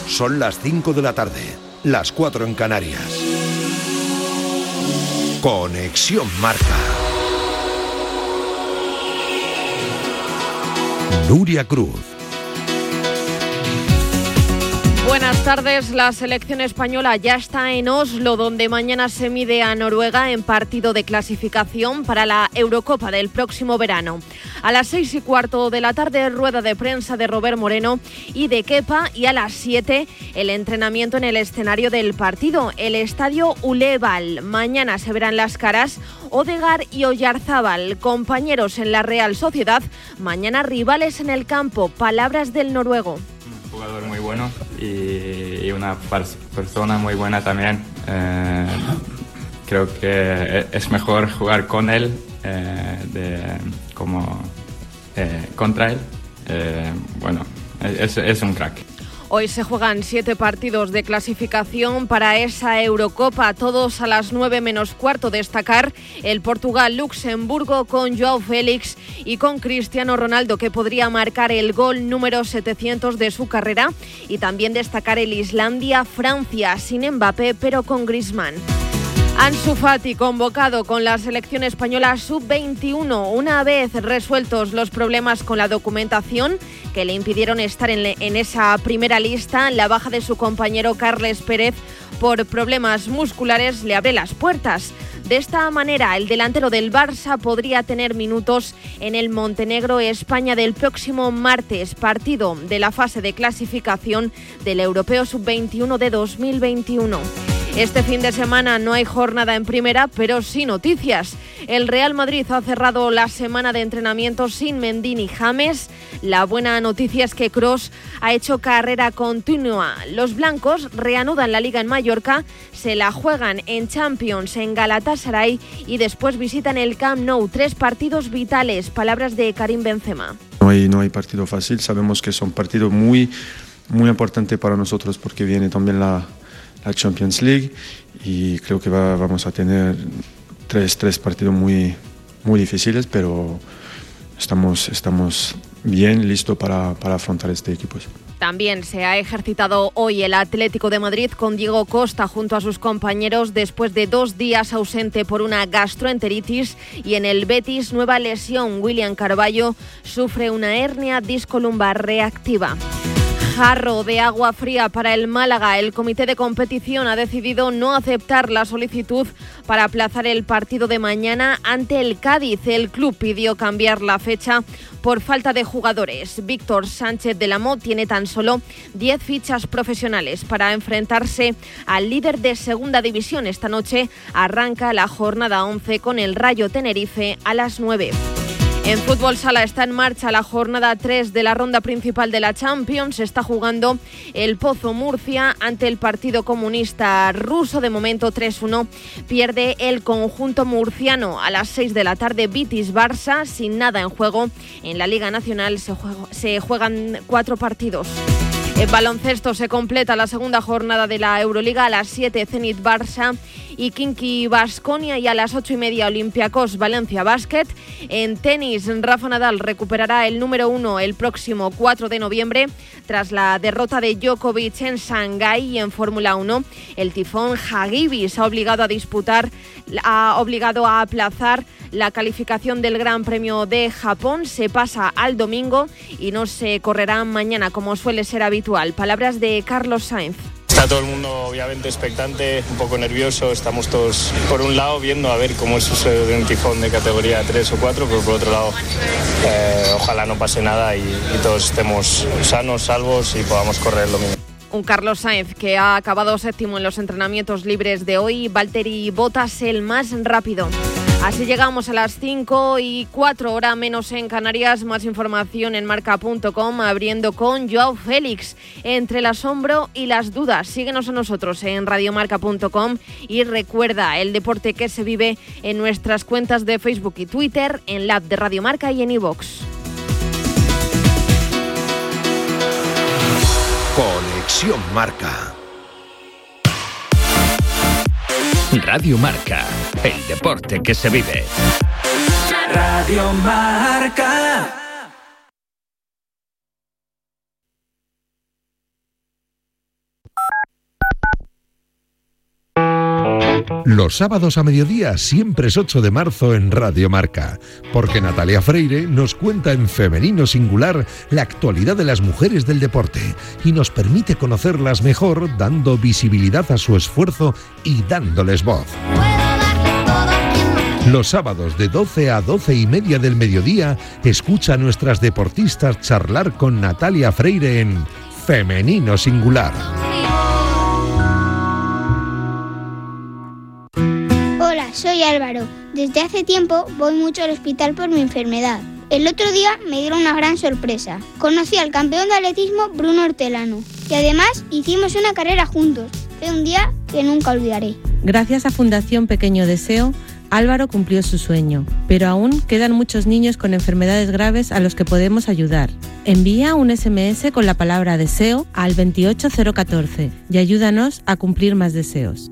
Son las 5 de la tarde, las 4 en Canarias. Conexión Marca. Nuria Cruz. Buenas tardes. La selección española ya está en Oslo, donde mañana se mide a Noruega en partido de clasificación para la Eurocopa del próximo verano. A las 6:15 de la tarde, rueda de prensa de Robert Moreno y de Kepa, y a las 7 el entrenamiento en el escenario del partido, el estadio Uleval. Mañana se verán las caras Odegaard y Oyarzábal, compañeros en la Real Sociedad, mañana rivales en el campo. Palabras del noruego. Un jugador muy bueno y una persona muy buena también. Creo que es mejor jugar con él contra él. Es un crack. Hoy se juegan 7 partidos de clasificación para esa Eurocopa, todos a las 9 menos cuarto. Destacar el Portugal-Luxemburgo con Joao Félix y con Cristiano Ronaldo, que podría marcar el gol número 700 de su carrera, y también destacar el Islandia-Francia, sin Mbappé pero con Griezmann. Ansu Fati, convocado con la selección española sub-21, una vez resueltos los problemas con la documentación que le impidieron estar en esa primera lista. La baja de su compañero Carles Pérez por problemas musculares le abre las puertas. De esta manera, el delantero del Barça podría tener minutos en el Montenegro-España del próximo martes, partido de la fase de clasificación del Europeo sub-21 de 2021. Este fin de semana no hay jornada en primera, pero sí noticias. El Real Madrid ha cerrado la semana de entrenamiento sin Mendy ni James. La buena noticia es que Kroos ha hecho carrera continua. Los blancos reanudan la Liga en Mallorca, se la juegan en Champions en Galatasaray y después visitan el Camp Nou. 3 partidos vitales. Palabras de Karim Benzema. No hay partido fácil. Sabemos que son partidos muy, muy importantes para nosotros porque viene también la Champions League y creo que vamos a tener tres partidos muy, muy difíciles, pero estamos bien listos para afrontar este equipo. También se ha ejercitado hoy el Atlético de Madrid con Diego Costa junto a sus compañeros después de 2 días ausente por una gastroenteritis, y en el Betis nueva lesión. William Carballo sufre una hernia discolumbar reactiva. Jarro de agua fría para el Málaga. El comité de competición ha decidido no aceptar la solicitud para aplazar el partido de mañana ante el Cádiz. El club pidió cambiar la fecha por falta de jugadores. Víctor Sánchez del Amo tiene tan solo 10 fichas profesionales para enfrentarse al líder de segunda división. Esta noche arranca la jornada 11 con el Rayo Tenerife a las 9. En fútbol sala está en marcha la jornada 3 de la ronda principal de la Champions. Se está jugando el Pozo Murcia ante el Partido Comunista Ruso. De momento 3-1 pierde el conjunto murciano. A las 6 de la tarde Betis-Barça, sin nada en juego. En la Liga Nacional se juegan 4 partidos. En baloncesto se completa la segunda jornada de la Euroliga. A las 7 Zenit Barça y Khimki Baskonia, y a las 8:30 Olympiacos Valencia Basket. En tenis, Rafa Nadal recuperará el número 1 el próximo 4 de noviembre tras la derrota de Djokovic en Shanghái. Y en Fórmula 1, el tifón Hagibis ha obligado a aplazar la calificación del Gran Premio de Japón. Se pasa al domingo y no se correrá mañana como suele ser habitual. Palabras de Carlos Sainz. Está todo el mundo obviamente expectante, un poco nervioso. Estamos todos por un lado viendo a ver cómo es eso de un tifón de categoría 3 o 4, pero por otro lado ojalá no pase nada y todos estemos sanos, salvos y podamos correr el domingo. Un Carlos Sainz que ha acabado séptimo en los entrenamientos libres de hoy. Valtteri Bottas el más rápido. Así llegamos a las 5:04, hora menos en Canarias. Más información en marca.com, abriendo con Joao Félix. Entre el asombro y las dudas. Síguenos a nosotros en radiomarca.com y recuerda el deporte que se vive en nuestras cuentas de Facebook y Twitter, en la app de Radio Marca y en iVoox. Conexión Marca. Radio Marca, el deporte que se vive. Radio Marca. Los sábados a mediodía siempre es 8 de marzo en Radio Marca, porque Natalia Freire nos cuenta en femenino singular la actualidad de las mujeres del deporte y nos permite conocerlas mejor dando visibilidad a su esfuerzo y dándoles voz. Los sábados de 12 a 12 y media del mediodía, escucha a nuestras deportistas charlar con Natalia Freire en Femenino Singular. Hola, soy Álvaro. Desde hace tiempo voy mucho al hospital por mi enfermedad. El otro día me dieron una gran sorpresa. Conocí al campeón de atletismo Bruno Hortelano y además hicimos una carrera juntos. Fue un día que nunca olvidaré. Gracias a Fundación Pequeño Deseo, Álvaro cumplió su sueño, pero aún quedan muchos niños con enfermedades graves a los que podemos ayudar. Envía un SMS con la palabra deseo al 28014 y ayúdanos a cumplir más deseos.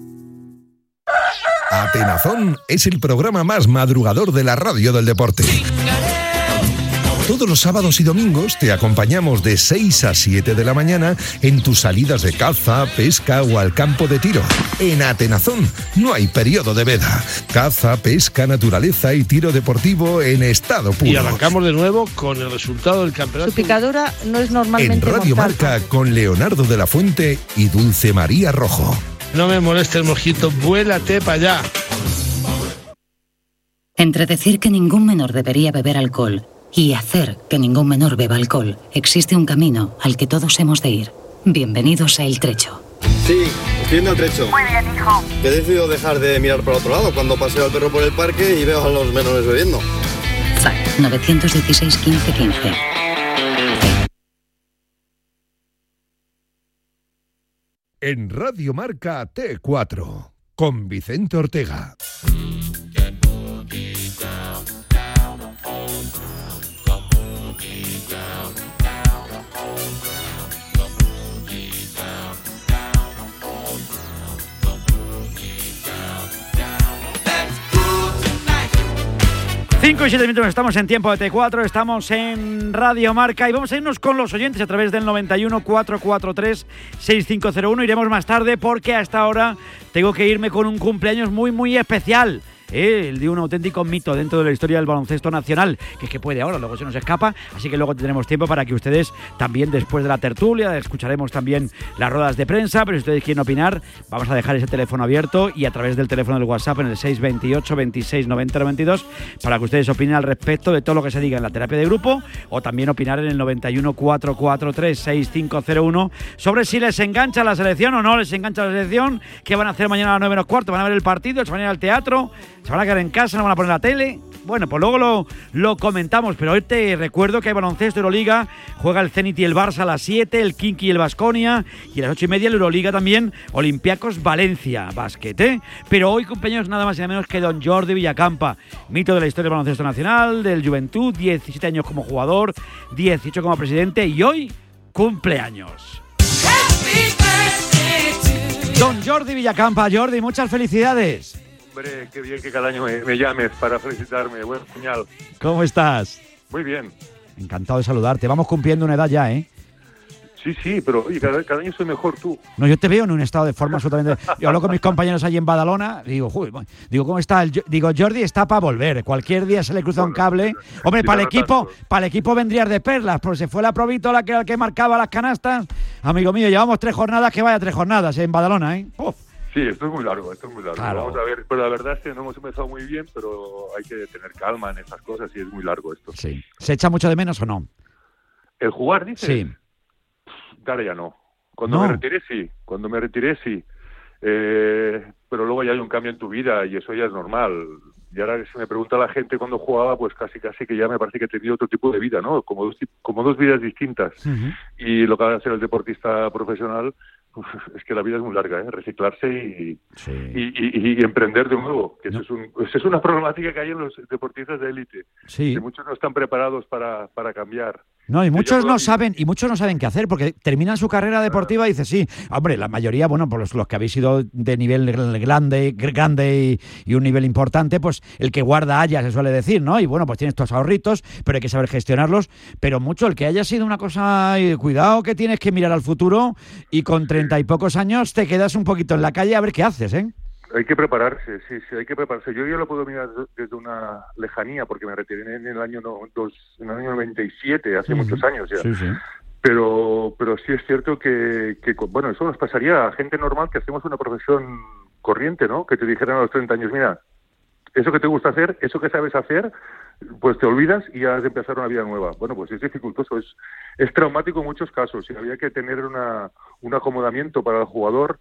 Atenazón es el programa más madrugador de la radio del deporte. Todos los sábados y domingos te acompañamos de 6 a 7 de la mañana en tus salidas de caza, pesca o al campo de tiro. En Atenazón no hay periodo de veda. Caza, pesca, naturaleza y tiro deportivo en estado puro. Y arrancamos de nuevo con el resultado del campeonato. Su picadura no es normalmente en Radio mortal. Marca con Leonardo de la Fuente y Dulce María Rojo. No me moleste el mojito, vuélate para allá. Entre decir que ningún menor debería beber alcohol y hacer que ningún menor beba alcohol, existe un camino al que todos hemos de ir. Bienvenidos a El Trecho. Sí, estoy en El Trecho. Muy bien, hijo. Que he decidido dejar de mirar por otro lado cuando paseo al perro por el parque y veo a los menores bebiendo. FAC 916 15 15. En Radio Marca T4 con Vicente Ortega. 5 y 7 minutos, estamos en tiempo de T4, estamos en Radio Marca y vamos a irnos con los oyentes a través del 91 443 6501. Iremos más tarde porque hasta ahora tengo que irme con un cumpleaños muy especial. El de un auténtico mito dentro de la historia del baloncesto nacional, que es que puede ahora, luego se nos escapa, así que luego tendremos tiempo para que ustedes también, después de la tertulia, escucharemos también las ruedas de prensa, pero si ustedes quieren opinar, vamos a dejar ese teléfono abierto y a través del teléfono del WhatsApp en el 628 26 90 92 para que ustedes opinen al respecto de todo lo que se diga en la terapia de grupo o también opinar en el 91 443 6501 sobre si les engancha la selección o no les engancha la selección, qué van a hacer mañana a las 9 menos cuarto, van a ver el partido, se van a ir al teatro, se van a quedar en casa, no van a poner la tele. Bueno, pues luego lo comentamos, pero hoy te recuerdo que hay baloncesto Euroliga, juega el Zenit y el Barça a las 7, el Kinky y el Baskonia, y a las 8:30 la Euroliga también, Olympiacos Valencia, básquet, ¿eh? Pero hoy cumpleaños nada más y nada menos que don Jordi Villacampa, mito de la historia del baloncesto nacional, del Juventud, 17 años como jugador, 18 como presidente y hoy cumpleaños. Don Jordi Villacampa. Jordi, muchas felicidades. Hombre, qué bien que cada año me llames para felicitarme. Buen puñal. ¿Cómo estás? Muy bien. Encantado de saludarte. Vamos cumpliendo una edad ya, ¿eh? Sí, pero oye, cada año soy mejor tú. No, yo te veo en un estado de forma absolutamente... Yo hablo con mis compañeros allí en Badalona, digo, ¿cómo está? Digo, Jordi está para volver. Cualquier día se le cruza un cable. Hombre, para el equipo vendrías de perlas, porque se fue la Provítola que marcaba las canastas. Amigo mío, llevamos 3 jornadas, que vaya 3 jornadas en Badalona, ¿eh? Uf. Sí, esto es muy largo. Claro. Vamos a ver, pero la verdad es que no hemos empezado muy bien, pero hay que tener calma en estas cosas y es muy largo esto. Sí. ¿Se echa mucho de menos o no? ¿El jugar, dices? Sí. Ahora ya no. Cuando me retiré, sí. Pero luego ya hay un cambio en tu vida y eso ya es normal. Y ahora si me pregunta la gente cuando jugaba, pues casi que ya me parece que he tenido otro tipo de vida, ¿no? Como dos vidas distintas. Uh-huh. Y lo que va a ser el deportista profesional, es que la vida es muy larga, ¿eh? Reciclarse y emprender de nuevo. Que eso es una problemática que hay en los deportistas de élite. Sí. Que muchos no están preparados para cambiar. No, y muchos no saben qué hacer, porque terminan su carrera deportiva y dicen, sí, hombre, la mayoría, bueno, pues los que habéis sido de nivel grande y un nivel importante, pues el que guarda haya, se suele decir, ¿no? Y bueno, pues tienes tus ahorritos, pero hay que saber gestionarlos. Pero mucho, el que haya sido una cosa, cuidado que tienes que mirar al futuro y con 30 y pocos años te quedas un poquito en la calle a ver qué haces, ¿eh? Hay que prepararse, sí, hay que prepararse. Yo ya lo puedo mirar desde una lejanía, porque me retiré en el año 97, hace muchos años ya. Sí. Pero sí es cierto que, bueno, eso nos pasaría a gente normal que hacemos una profesión corriente, ¿no? Que te dijeran a los 30 años, mira, eso que te gusta hacer, eso que sabes hacer, pues te olvidas y has de empezar una vida nueva. Bueno, pues es dificultoso, es traumático en muchos casos, y había que tener un acomodamiento para el jugador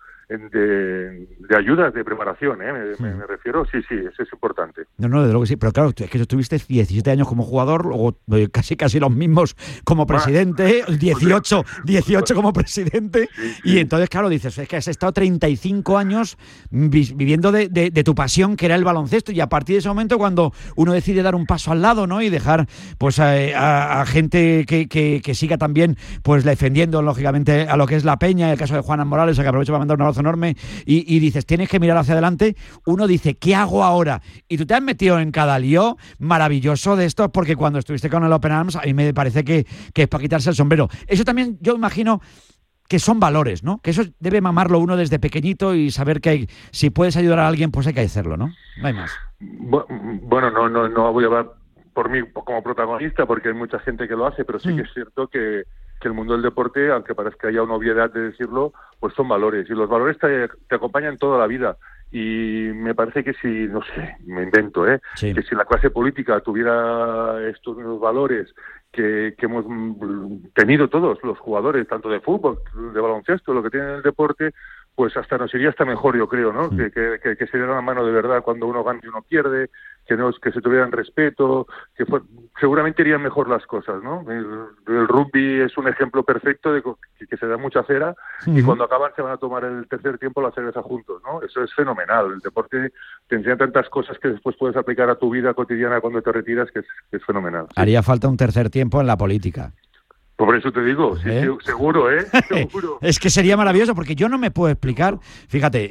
de ayudas, de preparación, ¿eh? Me refiero, sí, eso es importante. No, desde luego que sí, pero claro, es que tú tuviste 17 años como jugador, luego casi los mismos como presidente, 18 como presidente, y entonces, claro, dices, es que has estado 35 años viviendo de tu pasión, que era el baloncesto, y a partir de ese momento, cuando uno decide dar un paso al lado, ¿no?, y dejar pues a gente que siga también pues defendiendo, lógicamente, a lo que es la Peña, el caso de Juan Morales, a que aprovecho para mandar un abrazo enorme, y dices, tienes que mirar hacia adelante. Uno dice, ¿qué hago ahora? Y tú te has metido en cada lío maravilloso de esto, porque cuando estuviste con el Open Arms, a mí me parece que es para quitarse el sombrero. Eso también, yo imagino que son valores, ¿no? Que eso debe mamarlo uno desde pequeñito y saber que si puedes ayudar a alguien, pues hay que hacerlo, ¿no? No hay más. Bueno, no voy a hablar por mí como protagonista, porque hay mucha gente que lo hace, pero sí que es cierto que el mundo del deporte, aunque parezca haya una obviedad de decirlo, pues son valores, y los valores te acompañan toda la vida. Y me parece que si, no sé, me invento, que si la clase política tuviera estos mismos valores que hemos tenido todos los jugadores, tanto de fútbol, de baloncesto, lo que tienen el deporte, pues hasta nos iría hasta mejor, yo creo, ¿no? Que se diera una mano de verdad cuando uno gana y uno pierde, que se tuvieran respeto, seguramente irían mejor las cosas, ¿no? El rugby es un ejemplo perfecto de que se da mucha cera, y cuando acaban se van a tomar el tercer tiempo la cerveza juntos, ¿no? Eso es fenomenal. El deporte te enseña tantas cosas que después puedes aplicar a tu vida cotidiana cuando te retiras, que es fenomenal. Haría falta un tercer tiempo en la política. Por eso te digo, sí, seguro, seguro. Es que sería maravilloso, porque yo no me puedo explicar, fíjate,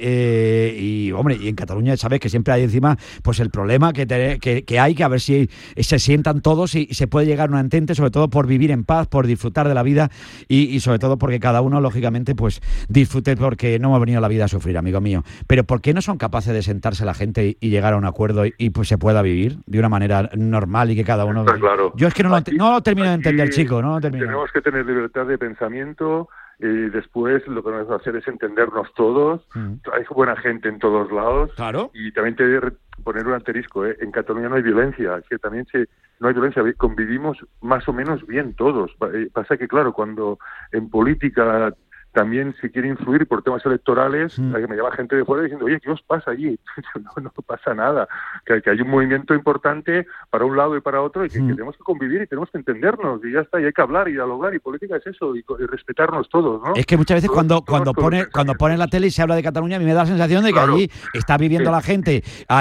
y en Cataluña sabes que siempre hay encima pues el problema que hay, que a ver si se sientan todos y se puede llegar a un entente, sobre todo por vivir en paz, por disfrutar de la vida, y sobre todo porque cada uno, lógicamente, pues disfrute, porque no hemos venido a la vida a sufrir, amigo mío. Pero ¿por qué no son capaces de sentarse la gente y llegar a un acuerdo y pues se pueda vivir de una manera normal y que cada uno... Está claro. Yo es que no lo termino de entender, chico, no lo termino. Tenemos que tener libertad de pensamiento, y después lo que nos va a hacer es entendernos todos. Hay buena gente en todos lados. Claro. Y también te voy a poner un asterisco, en Cataluña no hay violencia, es que también no hay violencia, convivimos más o menos bien todos. Pasa que, claro, cuando en política también se quiere influir por temas electorales, me llama gente de fuera diciendo, oye, ¿qué os pasa allí? No pasa nada, que hay un movimiento importante para un lado y para otro, y que tenemos que convivir y tenemos que entendernos, y ya está, y hay que hablar y dialogar, y política es eso, y respetarnos todos, ¿no? Es que muchas veces cuando ponen la tele y se habla de Cataluña, a mí me da la sensación de que allí está viviendo la gente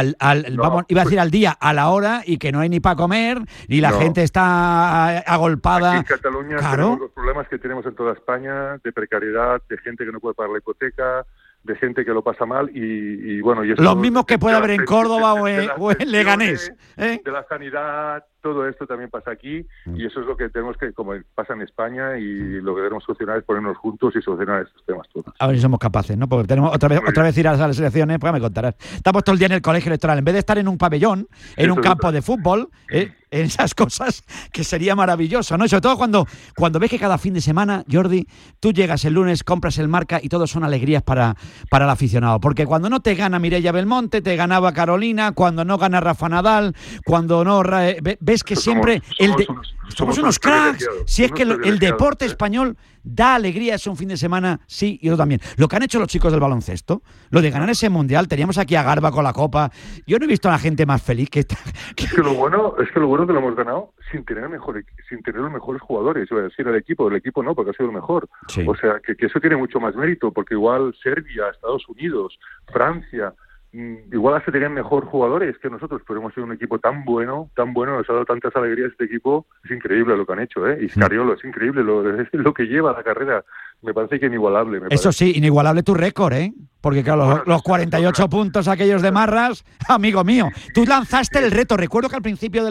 iba a decir al día, a la hora, y que no hay ni para comer, y la gente está agolpada. Aquí en Cataluña tenemos los problemas que tenemos en toda España, de precariedad, de gente que no puede pagar la hipoteca, de gente que lo pasa mal, y bueno... Y eso, los mismos que puede haber en Córdoba o en Leganés. De la sanidad, todo esto también pasa aquí, y eso es lo que tenemos que, como pasa en España, y lo que debemos solucionar es ponernos juntos y solucionar estos temas todos. A ver si somos capaces, ¿no? Porque tenemos otra vez ir a las elecciones, pues ya me contarás. Estamos todo el día en el colegio electoral, en vez de estar en un pabellón, en un campo de fútbol, en esas cosas, que sería maravilloso, ¿no? Y sobre todo cuando ves que cada fin de semana, Jordi, tú llegas el lunes, compras el Marca y todo son alegrías para el aficionado. Porque cuando no te gana Mireia Belmonte, te ganaba Carolina, cuando no gana Rafa Nadal, cuando no... ves que siempre... Somos unos cracks. Si es que el deporte español da alegría, es un fin de semana, sí, y yo también. Lo que han hecho los chicos del baloncesto, lo de ganar ese mundial, teníamos aquí a Garba con la copa. Yo no he visto a la gente más feliz que esta. Es que lo bueno que lo hemos ganado sin tener los mejores jugadores. Yo voy a decir, el equipo no, porque ha sido el mejor. Sí. O sea, que eso tiene mucho más mérito, porque igual Serbia, Estados Unidos, Francia, igual hasta tenían mejor jugadores que nosotros, pero hemos sido un equipo tan bueno, nos ha dado tantas alegrías este equipo. Es increíble lo que han hecho, y Scariolo, es increíble lo que lleva la carrera. Me parece que inigualable. Sí, inigualable tu récord, porque claro, los 48 puntos aquellos de Marras, amigo mío, tú lanzaste el reto. Recuerdo que al principio de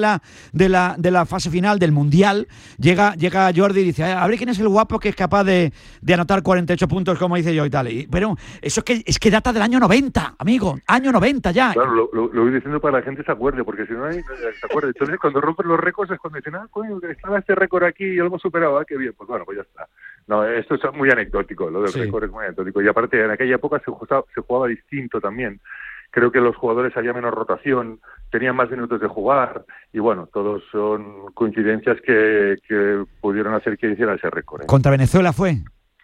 la fase final del Mundial llega Jordi y dice, a ver quién es el guapo que es capaz de anotar 48 puntos como hice yo y tal. Pero eso es que data del año 90, amigo, año 90 ya. Claro, lo voy diciendo para que la gente se acuerde, porque si no hay, se acuerde. Entonces cuando rompen los récords es cuando dicen, coño, estaba este récord aquí y lo hemos superado, qué bien, pues bueno, pues ya está. No, esto es muy anecdótico, lo del récord es muy anecdótico. Y aparte, en aquella época se jugaba distinto también. Creo que los jugadores había menos rotación, tenían más minutos de jugar, y bueno, todos son coincidencias que pudieron hacer que hiciera ese récord. ¿Contra Venezuela fue?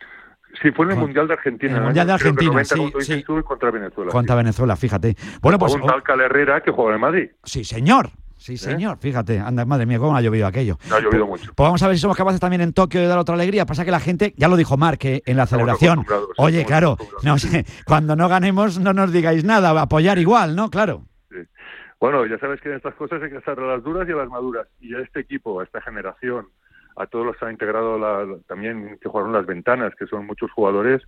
Sí, fue en el Mundial de Argentina. En el Mundial de Argentina, 90, sí. Contra Venezuela. Contra Venezuela, fíjate. Bueno, pues un tal Cal Herrera que jugaba en Madrid. Sí, señor. Sí, señor, fíjate, anda, madre mía, cómo ha llovido aquello. Ha llovido mucho. Pues vamos a ver si somos capaces también en Tokio de dar otra alegría. Pasa que la gente, ya lo dijo Marc en la celebración. Oye, claro, no sé, cuando no ganemos no nos digáis nada, apoyar igual, ¿no? Claro. Sí. Bueno, ya sabes que en estas cosas hay que estar a las duras y a las maduras. Y a este equipo, a esta generación, a todos los que han integrado también que jugaron las ventanas, que son muchos jugadores,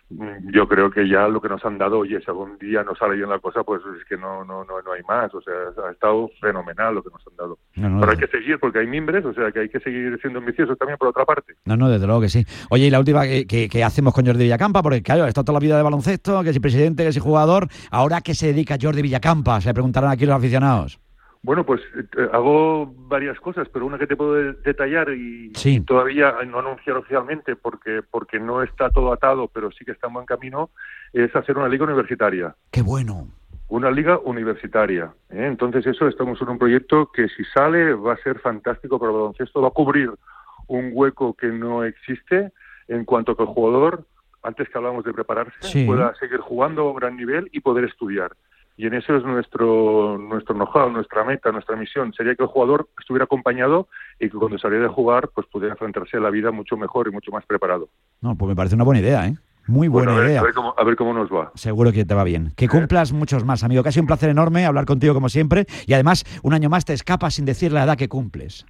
yo creo que ya lo que nos han dado, oye, si algún día no sale bien la cosa, pues es que no hay más. O sea, ha estado fenomenal lo que nos han dado. Pero hay que seguir porque hay mimbres, o sea, que hay que seguir siendo ambiciosos también por otra parte. No, desde luego que sí. Oye, y la última, ¿qué hacemos con Jordi Villacampa? Porque claro, ha estado toda la vida de baloncesto, que si presidente, que si jugador. ¿Ahora a qué se dedica Jordi Villacampa? Se preguntaron aquí los aficionados. Bueno, pues hago varias cosas, pero una que te puedo detallar y todavía no anunciar oficialmente porque no está todo atado, pero sí que está en buen camino, es hacer una liga universitaria. ¡Qué bueno! Una liga universitaria. Entonces estamos en un proyecto que si sale va a ser fantástico para el baloncesto, va a cubrir un hueco que no existe en cuanto que el jugador, antes que hablábamos de prepararse, pueda seguir jugando a gran nivel y poder estudiar. Y en eso es nuestro know-how, nuestra meta, nuestra misión. Sería que el jugador estuviera acompañado y que cuando saliera de jugar pues pudiera enfrentarse a la vida mucho mejor y mucho más preparado. No, pues me parece una buena idea, ¿eh? Muy buena idea. A ver cómo nos va. Seguro que te va bien. Que cumplas muchos más, amigo. Que ha sido un placer enorme hablar contigo como siempre. Y además, un año más te escapas sin decir la edad que cumples.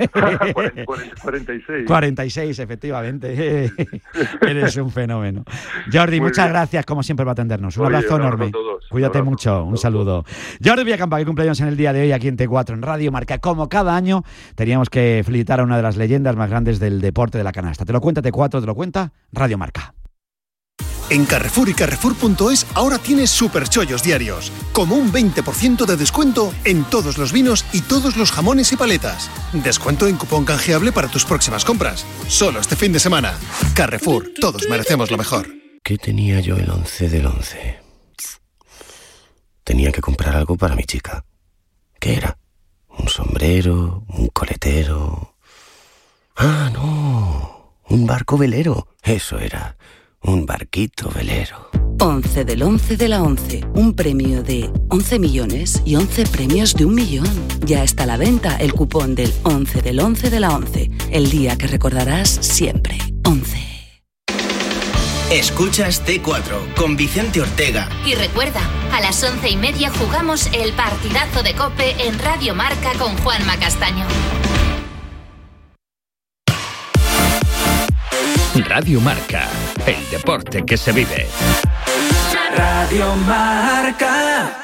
46. 46, efectivamente. Eres un fenómeno. Jordi, muchas gracias como siempre por atendernos. Un abrazo enorme. Cuídate mucho. Un saludo. Jordi Villacampa, que cumpleaños en el día de hoy aquí en T4 en Radio Marca. Como cada año teníamos que felicitar a una de las leyendas más grandes del deporte de la canasta. Te lo cuenta T4, te lo cuenta Radio Marca. En Carrefour y Carrefour.es ahora tienes superchollos diarios, como un 20% de descuento en todos los vinos y todos los jamones y paletas. Descuento en cupón canjeable para tus próximas compras. Solo este fin de semana. Carrefour, todos merecemos lo mejor. ¿Qué tenía yo el 11 del 11? Tenía que comprar algo para mi chica. ¿Qué era? ¿Un sombrero? ¿Un coletero? ¡Ah, no! Un barco velero. Eso era. Un barquito velero. 11 del 11 de la 11. Un premio de 11 millones y 11 premios de 1 millón. Ya está a la venta el cupón del 11 del 11 de la 11. El día que recordarás siempre. 11. Escuchas T4 con Vicente Ortega. Y recuerda, a las 11:30 jugamos el partidazo de COPE en Radio Marca con Juanma Castaño. Radio Marca, el deporte que se vive. Radio Marca.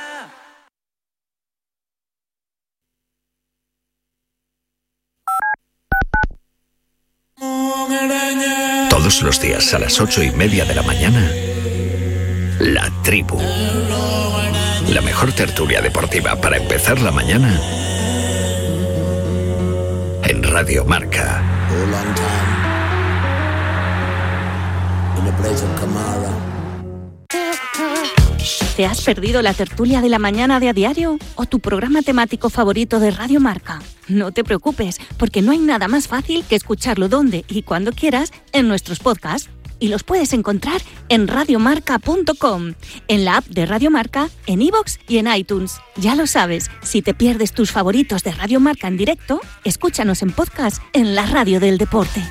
Todos los días a las 8:30 de la mañana, La Tribu. La mejor tertulia deportiva para empezar la mañana en Radio Marca. ¿Te has perdido la tertulia de la mañana de A Diario o tu programa temático favorito de Radio Marca? No te preocupes, porque no hay nada más fácil que escucharlo donde y cuando quieras en nuestros podcasts. Y los puedes encontrar en radiomarca.com, en la app de Radio Marca, en iVoox y en iTunes. Ya lo sabes, si te pierdes tus favoritos de Radio Marca en directo, escúchanos en podcast en la radio del deporte.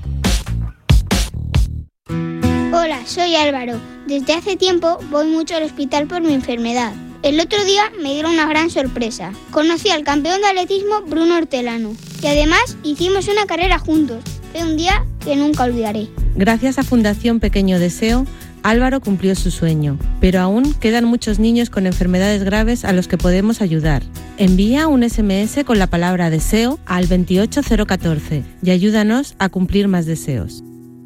Hola, soy Álvaro. Desde hace tiempo voy mucho al hospital por mi enfermedad. El otro día me dieron una gran sorpresa. Conocí al campeón de atletismo Bruno Hortelano y además hicimos una carrera juntos. Fue un día que nunca olvidaré. Gracias a Fundación Pequeño Deseo, Álvaro cumplió su sueño, pero aún quedan muchos niños con enfermedades graves a los que podemos ayudar. Envía un SMS con la palabra deseo al 28014 y ayúdanos a cumplir más deseos.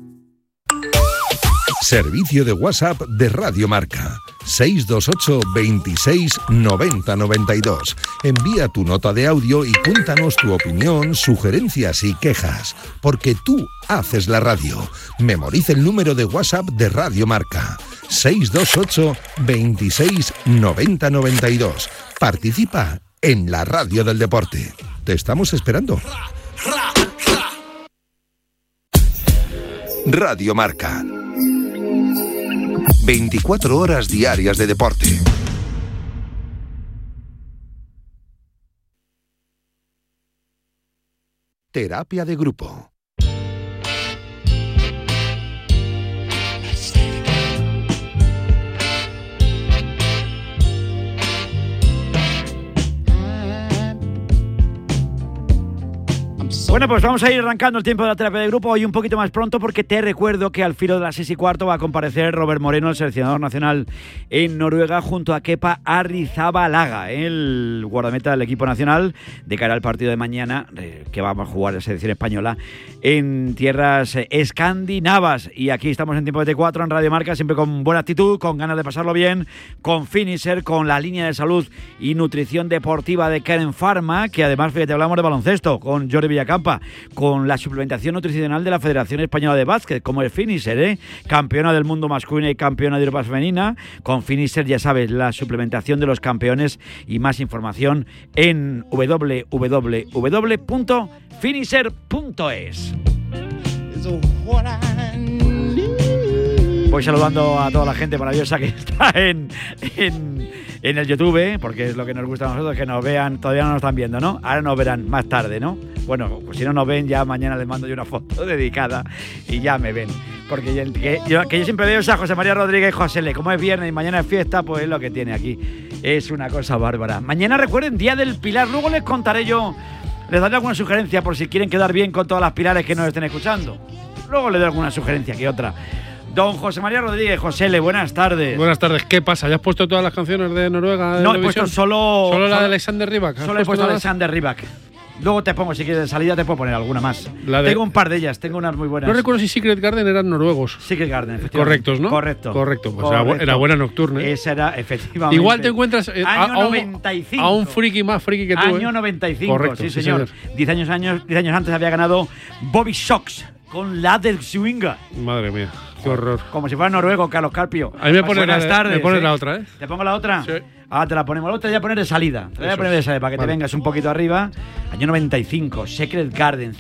Servicio de WhatsApp de Radio Marca. 628 26 90 92. Envía tu nota de audio y cuéntanos tu opinión, sugerencias y quejas, porque tú haces la radio. Memoriza el número de WhatsApp de Radio Marca. 628 26 90 92. Participa en la radio del deporte. Te estamos esperando. Radio Marca. 24 horas diarias de deporte. Terapia de grupo. Bueno, pues vamos a ir arrancando el tiempo de la terapia de grupo hoy un poquito más pronto, porque te recuerdo que al filo de las 6:15 va a comparecer Robert Moreno, el seleccionador nacional en Noruega, junto a Kepa Arrizabalaga, el guardameta del equipo nacional, de cara al partido de mañana, que va a jugar la selección española en tierras escandinavas. Y aquí estamos en tiempo de T4 en Radio Marca, siempre con buena actitud, con ganas de pasarlo bien, con Finisher, con la línea de salud y nutrición deportiva de Keren Pharma, que además, fíjate, hablamos de baloncesto con Jordi Villacampa, con la suplementación nutricional de la Federación Española de Básquet, como el Finisher, campeona del mundo masculino y campeona de Europa femenina. Con Finisher, ya sabes, la suplementación de los campeones, y más información en www.finisher.es. Voy saludando a toda la gente maravillosa que está en el YouTube, porque es lo que nos gusta a nosotros, que nos vean. Todavía no nos están viendo, ¿no? Ahora nos verán más tarde, ¿no? Bueno, pues si no nos ven, ya mañana les mando yo una foto dedicada y ya me ven. Porque yo siempre veo a José María Rodríguez Josele. Como es viernes y mañana es fiesta, pues es lo que tiene aquí. Es una cosa bárbara. Mañana, recuerden, Día del Pilar. Luego les contaré yo, les daré alguna sugerencia por si quieren quedar bien con todas las pilares que nos estén escuchando. Luego les doy alguna sugerencia que otra. Don José María Rodríguez Josele, buenas tardes. Buenas tardes. ¿Qué pasa? ¿Ya has puesto todas las canciones de Noruega? No, he puesto solo la de Alexander Rybak. Solo he puesto Alexander Rybak. Luego te pongo, si quieres de salida, te puedo poner alguna más. Tengo un par de ellas, tengo unas muy buenas. No recuerdo si Secret Garden eran noruegos. Secret Garden, efectivamente. Correctos, ¿no? Correcto. Pues era buena nocturna. Esa era, efectivamente. Igual te encuentras año 95. A un friki más friki que tú. Año 95, correcto, sí, señor. 10 años antes había ganado Bobby Sox con la del Swinga. Madre mía, qué horror. Como si fuera noruego, Carlos Carpio. A mí me pones la otra, ¿eh? ¿Te pongo la otra? Sí. Ah, te la ponemos. La otra te voy a poner de salida. Te voy a poner de salida para que te vengas un poquito arriba. Año 95, Secret Garden,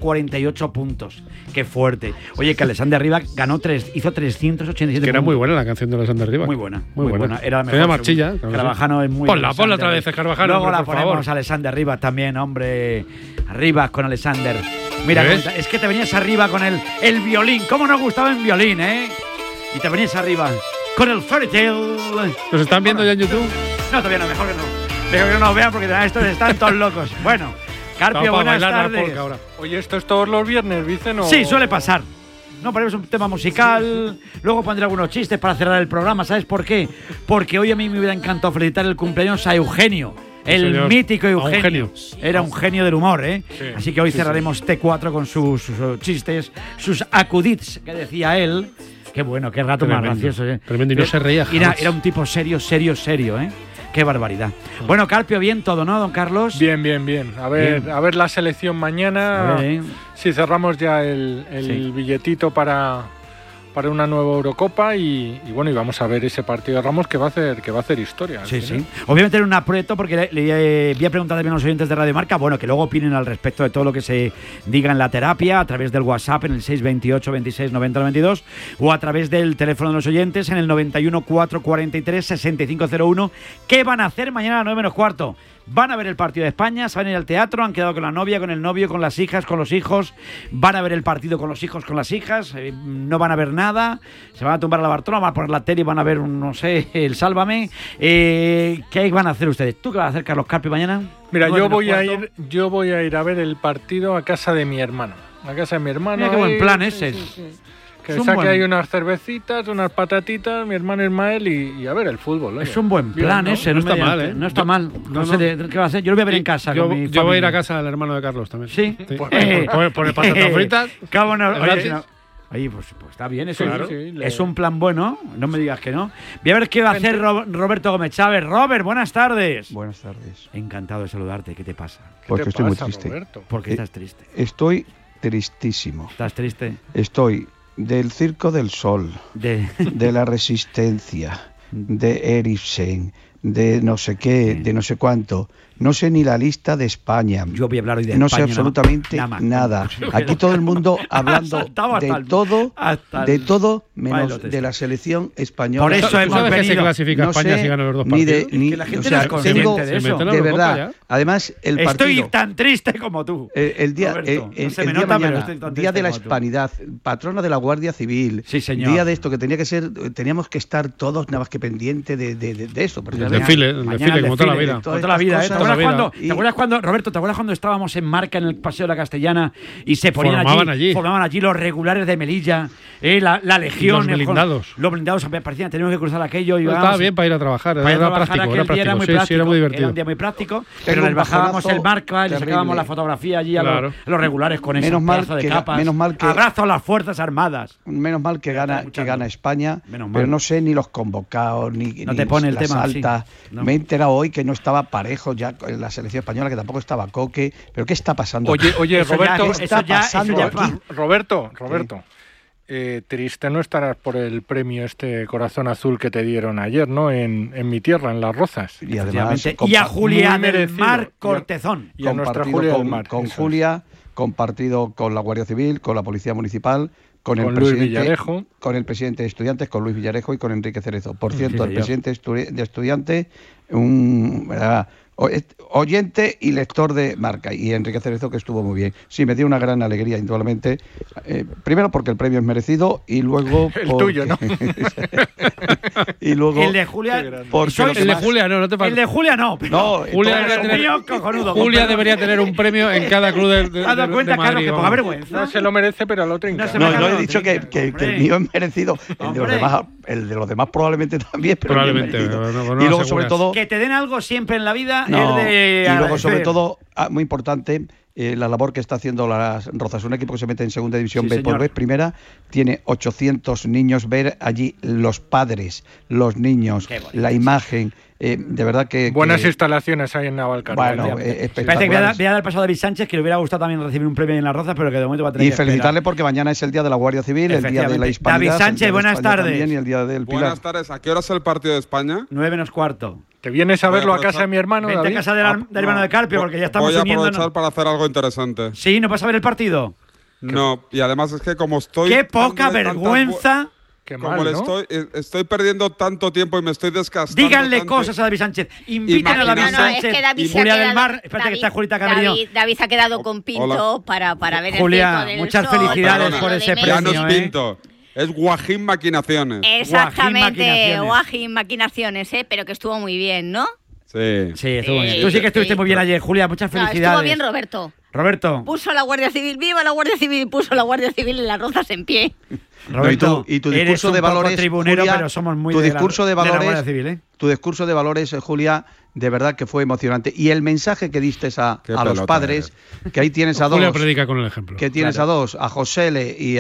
148 puntos. Qué fuerte. Oye, que Alexander Rybak hizo 387 puntos. Que era muy buena la canción de Alexander Rybak. Muy buena. Era la mejor. Tenía marchilla. Carvajano es muy Ponla otra vez, Carvajano. Luego la por ponemos favor. a Alexander Rybak también, hombre. Rybak con Alexander. Mira, es que te venías arriba con el violín. ¿Cómo nos gustaba el violín, Y te venías arriba con el Fairy Tail. ¿Nos están viendo ya en YouTube? No, todavía no, mejor que no. Mejor que no nos vean porque estos están todos locos. Bueno, Carpio, buenas tardes. Oye, ¿esto es todos los viernes, Vicen? Sí, suele pasar. No, ponemos un tema musical, luego pondré algunos chistes para cerrar el programa. ¿Sabes por qué? Porque hoy a mí me hubiera encantado felicitar el cumpleaños a Eugenio. El mítico Eugenio. Era un genio del humor, Sí, así que hoy cerraremos T4 con sus chistes, sus acudits, que decía él. Qué bueno, qué rato más gracioso, Tremendo, y no se reía jamás. Era un tipo serio, Qué barbaridad. Bueno, Carpio, bien todo, ¿no, don Carlos? Bien. A ver la selección mañana. Si cerramos ya el billetito para una nueva Eurocopa y bueno, y vamos a ver ese partido de Ramos que va a hacer historia. Sí. Obviamente era un aprieto porque le voy a preguntar también a los oyentes de Radio Marca, bueno, que luego opinen al respecto de todo lo que se diga en la terapia a través del WhatsApp en el 628 26 90 92 o a través del teléfono de los oyentes en el 91 443 6501. ¿Qué van a hacer mañana a las 9 menos cuarto? Van a ver el partido de España, se van a ir al teatro, han quedado con la novia, con el novio, con las hijas, con los hijos, van a ver el partido con los hijos, con las hijas, no van a ver nada, se van a tumbar a la Bartola, van a poner la tele y van a ver, el Sálvame. ¿Qué van a hacer ustedes? ¿Tú qué vas a hacer, Carlos Carpio, mañana? Mira, yo voy a ir a ver el partido a casa de mi hermano. A casa de mi hermano. Mira qué buen plan ese. Sí. Que saque ahí unas cervecitas, unas patatitas, mi hermano Ismael y a ver el fútbol. Oye. Es un buen plan ese. No está mal, ¿eh? No está mal. No sé qué va a hacer. Yo lo voy a ver en casa. Yo voy a ir a casa del hermano de Carlos también. ¿Sí? Por patatas fritas. ¿Cómo no? Oye, pues está bien, eso claro. Es un plan bueno, no me digas que no. Voy a ver qué va a hacer Roberto Gómez Chávez. Robert, buenas tardes. Buenas tardes. Encantado de saludarte, ¿qué te pasa? Porque estoy muy triste. Roberto? ¿Por qué estás triste? Estoy tristísimo. ¿Estás triste? Estoy del Circo del Sol, de la Resistencia, de Eriksen, de no sé qué, de no sé cuánto. No sé ni la lista de España. Yo voy a hablar hoy de no España. No sé absolutamente nada. Aquí todo el mundo hablando de todo menos de la selección española. Por eso hemos venido. Que se clasifica no España si gana los dos partidos. Ni que la gente no es consciente de eso. De verdad. Además, el partido... Estoy tan triste como tú. El día de mañana, día de la Hispanidad, patrona de la Guardia Civil. Sí, señor. Día de esto que teníamos que estar todos nada más que pendientes de eso. El desfile, como toda la vida. Toda la vida, ¿Te acuerdas cuando, Roberto, estábamos en Marca en el Paseo de la Castellana y se ponían formaban allí los regulares de Melilla, la Legión, los blindados? Los blindados parecían, teníamos que cruzar aquello. Y estaba bien para ir a trabajar, era práctico. Era muy divertido. Era un día muy práctico, pero les bajábamos el Marca y le sacábamos la fotografía allí a los regulares con ese pedazo de capas. Abrazo a las Fuerzas Armadas. Menos mal que gana España, pero no sé ni los convocados, ni te pone el las tema altas. Me he enterado hoy que no estaba parejo ya en la selección española, que tampoco estaba Coque. ¿Pero qué está pasando? Oye, Roberto, ¿qué está pasando aquí? Roberto. Triste no estarás por el premio Corazón Azul que te dieron ayer, ¿no? En mi tierra, en Las Rozas. Y además y a Julia del Mar Cortezón. Y a nuestra Julia del Mar. Con Julia, compartido con la Guardia Civil, con la Policía Municipal, con el presidente de Estudiantes, con Luis Villarejo y con Enrique Cerezo. Por cierto, el presidente de Estudiantes, oyente y lector de Marca, y Enrique Cerezo, que estuvo muy bien. Sí, me dio una gran alegría, indudablemente. Primero porque el premio es merecido y luego el tuyo, ¿no? Y luego el de Julia, el de Julia no te el de Julia no. Julia debería tener un premio en cada club de cuenta, Madrid. Carlos, que poca vergüenza. No se lo merece, pero al otro encaja. No he dicho que el mío es merecido. El de los demás probablemente también, pero probablemente. Y luego, sobre todo, que te den algo siempre en la vida. Y luego, sobre todo, muy importante, la labor que está haciendo Las Rozas, un equipo que se mete en segunda división B por vez primera, tiene 800 niños, ver allí los padres, los niños, la imagen. De verdad que... Buenas instalaciones hay en Navalcarnero. Bueno, parece que voy a dar el paso a David Sánchez, que le hubiera gustado también recibir un premio en Las Rozas, pero que de momento va a tener que felicitarle esperar. Porque mañana es el día de la Guardia Civil, el día de la Hispanidad. David Sánchez, buenas tardes. Y el día del Pilar. Buenas tardes. ¿A qué hora es el partido de España? 9:15. ¿Te vienes a verlo a casa de mi hermano, Vente David? a casa del hermano de Carpio, porque ya estamos uniendo. Voy a aprovechar para hacer algo interesante. ¿Sí? ¿No vas a ver el partido? No, y además es que como estoy... ¡Qué poca vergüenza! Como estoy perdiendo tanto tiempo y me estoy desgastando. Díganle tanto. Cosas a David Sánchez. Inviten a David Sánchez. Es que David y Julia del Mar. Espérate que está Julita Camerino. David se ha quedado con Pinto para ver Julia, el Circo del muchas Sol, felicidades por ese premio. Ya no es Pinto. Es Guajín Maquinaciones. Exactamente, Guajín Maquinaciones, pero que estuvo muy bien, ¿no? Sí, estuvo muy bien. Tú sí que estuviste muy bien ayer, Julia. Muchas felicidades. Estuvo bien, Roberto. Puso la Guardia Civil, viva la Guardia Civil, puso la Guardia Civil en Las Rozas en pie. Roberto, y tu discurso de valores, tribunero, Julia, pero somos muy tu discurso de valores, la Guardia Civil, Tu discurso de valores, Julia, de verdad que fue emocionante. Y el mensaje que diste a los padres, que ahí tienes a dos. Julia predica con el ejemplo. Que tienes a dos, a Josele y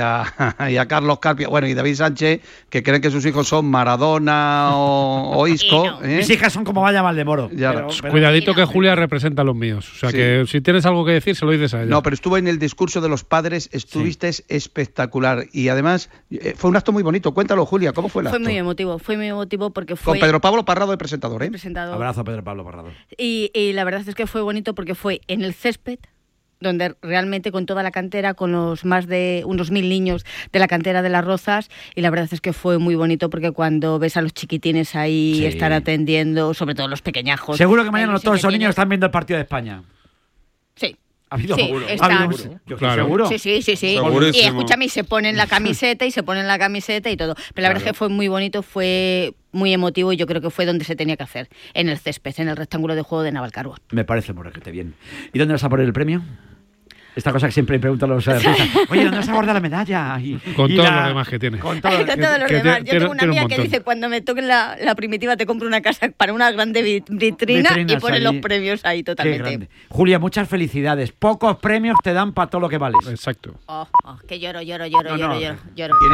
a Carlos Carpio, bueno, y David Sánchez, que creen que sus hijos son Maradona o Isco. No. Mis hijas son como Vaya Valdemoro. Pero cuidadito que Julia representa a los míos. O sea que si tienes algo que decir, se lo dices a ella. No, pero estuvo en el discurso de los padres, estuviste espectacular. Y además, fue un acto muy bonito. Cuéntalo, Julia, ¿cómo fue el acto? Fue muy emotivo porque fue... Con Pedro Pablo Parrado de presentador, ¿eh? Abrazo a Pedro Pablo Parrado. Y la verdad es que fue bonito porque fue en el césped, donde realmente con toda la cantera, con los más de unos 1000 niños de la cantera de Las Rozas, y la verdad es que fue muy bonito porque cuando ves a los chiquitines ahí estar atendiendo, sobre todo los pequeñajos. Seguro que mañana todos esos niños están viendo el partido de España. Sí. ¿Ha habido? Sí, Yo estoy seguro. Sí. Segurísimo. Y escúchame, se ponen la camiseta y todo. Pero la verdad es que fue muy bonito, fue muy emotivo y yo creo que fue donde se tenía que hacer, en el césped, en el rectángulo de juego de Navalcarnero. Me parece muy bien. ¿Y dónde vas a poner el premio? Esta cosa que siempre preguntan los artistas. Oye, ¿dónde vas a guardar la medalla? Con todo lo demás que tiene. Con todo lo demás. Yo tengo una amiga que dice, cuando me toquen la primitiva te compro una casa para una grande vitrina y ponen los premios ahí totalmente. Julia, muchas felicidades. Pocos premios te dan para todo lo que vales. Exacto. Que lloro.